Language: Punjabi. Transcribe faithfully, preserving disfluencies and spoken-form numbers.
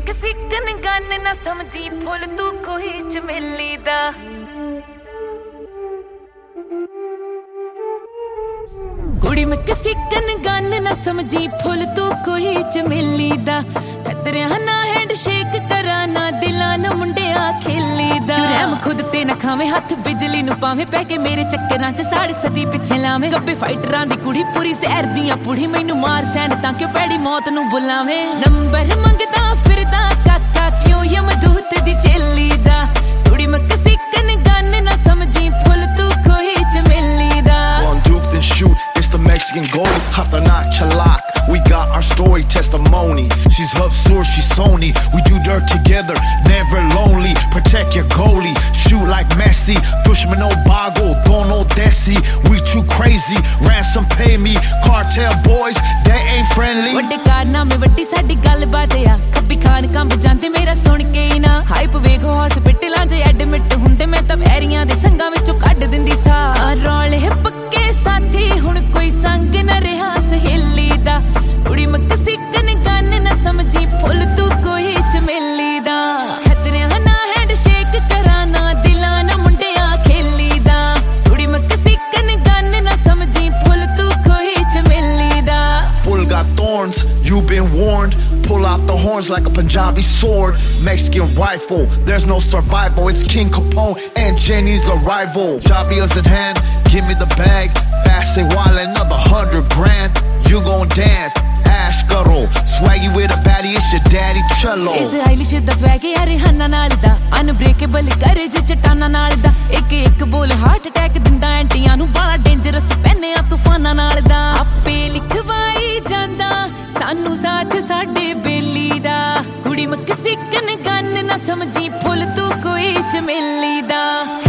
ਮੈਕਸੀਕਨ ਗਨ ਨਾ ਸਮਝੀ ਫੁੱਲ ਤੂੰ ਕੋਈ ਚਮੇਲੀ ਦਾ ਕੁੜੀ ਮੈਕਸੀਕਨ ਗਨ ਨਾ ਸਮਝੀ ਫੁੱਲ ਤੂੰ ਕੋਈ ਚਮੇਲੀ ਦਾ ਕਤਰਿਆਂ ਨਾ ਹੈਂਡ ਸ਼ੇਕ ਕਰਾਂ ਨਾ ਦਿਲਾਂ ਨਾ ਮੁੰਡਿਆਂ ਖੇਲੀ ਦਾ ਰਹਿਮ ਖੁਦ ਤੇ ਨਾ ਖਾਵੇਂ ਹੱਥ ਬਿਜਲੀ ਨੂੰ ਪਾਵੇਂ ਪੈ ਕੇ ਮੇਰੇ ਚੱਕਰਾਂ ਚ ਸਾੜ ਸਦੀ ਪਿੱਛੇ ਲਾਵੇਂ ਗੱਬੇ ਫਾਈਟਰਾਂ ਦੀ ਕੁੜੀ ਪੂਰੀ ਜ਼ਹਿਰ ਦੀਆਂ ਪੁੜੀ ਮੈਨੂੰ ਮਾਰ ਸੈਂਡ ਤਾਂ ਕਿਉਂ ਪੈੜੀ ਮੌਤ ਨੂੰ ਬੁਲਾਵੇਂ ਨੰਬਰ ਮੰਗਦਾ ਫਿਰਦਾ ਕਾਕਾ ਕਿਉਂ ਯਮਦੂਤ ਦੀ ਚੇਲੀ ਦਾ ਕੁੜੀ ਮੈਕਸੀਕਨ ਗਨ ਨਾ ਸਮਝੀ ਫੁੱਲ ਤੂੰ ਕੋਈ ਚਮੇਲੀ ਦਾ It's the Mexican goalie, hata na chalak. We got our story, testimony. She's Hubsur, she's Sony. We do dirt together, never lonely. Protect your goalie, shoot like Messi. Dushman no bago, dono desi. We too crazy, ransom pay me. Cartel boys, they ain't friendly. ਵੱਡੇ ਕਾਰਨਾਮੇ ਵੱਡੀ ਸਾਡੀ ਗੱਲਬਾਤ ਆ ਖੱਬੀ ਖਾਨ ਕੰਬ ਜਾਂਦੇ ਮੇਰਾ ਸੁਣ ਕੇ ਹੀ ਨਾ ਹਾਈਪ ਵੇਖੋ ਹਸਪੀਟਲਾਂ 'ਚ ਐਡਮਿਟ ਹੁੰਦੇ ਮੈਂ ਤਾਂ ਬਹਿਰੀਆਂ ਦੇ ਸੰਗਾਂ ਵਿੱਚੋਂ ਕੱਢ ਦਿੰਦੀ ਸਾਹ ਰੌਲੇ ਪੱਕੇ ਸਾਥੀ ਹੁਣ ਕੋਈ ਸੰਗ ਨਾ ਰਿਹਾ ਸਹੇਲੀ ਦਾ ਕੁੜੀ ਮੈਕਸੀਕਨ ਗਨ ਨਾ ਸਮਝੀ ਫੁੱਲ ਤੂੰ ਕੋਈ ਚਮੇਲੀ ਦਾ ਖਤਰਿਆਂ ਨਾ ਹੈਂਡ ਸ਼ੇਕ ਕਰਾਂ ਨਾ ਦਿਲਾਂ ਨਾ ਮੁੰਡਿਆਂ ਖੇਲੀ ਦਾ ਕੁੜੀ ਮੈਕਸੀਕਨ ਗਨ ਨਾ ਸਮਝੀ ਫੁੱਲ ਤੂੰ ਕੋਈ ਚਮੇਲੀ ਦਾ Bull got thorns, you've been warned. Pull out the horns like a Punjabi sword. Mexican rifle, there's no survival. It's King Capone and Jenny's arrival. Javia's in hand, give me the bag. Bass say while another hundred grand. You gon' dance, ash karo. Swaggy with a baddie, it's your daddy cello. Is Eilish da swaggy Rihanna ਨਾਲ ਦਾ unbreakable courage ਚਟਾਨਾ ਨਾਲ ਦਾ ਇੱਕ ਇੱਕ ਬੋਲ ਹਾਰਟ ਅਟੈਕ ਦਿੰਦਾ ਐਂਟੀਆਂ ਨੂੰ ਬੜਾ ਡੇਂਜਰਸ ਪੈਨਿਆ ਤੂਫਾਨਾਂ ਨਾਲ ਦਾ ਆਪੇ ਲਿਖਵਾਈ ਜਾਂਦਾ ਸਾਨੂੰ ਸਾਥ ਸਾਡੇ ਬੇਲੀ ਦਾ ਕੁੜੀ ਮੈਕਸੀਕਨ ਗਨ ਨਾ ਸਮਝੀ ਫੁੱਲ ਤੂੰ ਕੋਈ ਚਮੇਲੀ ਦਾ